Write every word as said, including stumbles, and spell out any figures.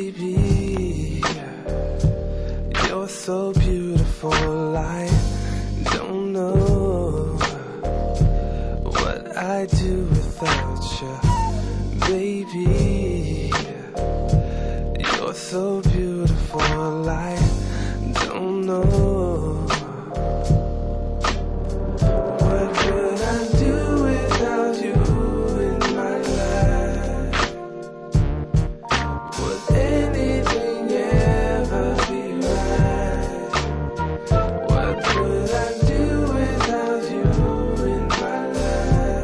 Baby, you're so beautiful, I don't know what I'd do without you. Baby, you're so beautiful, I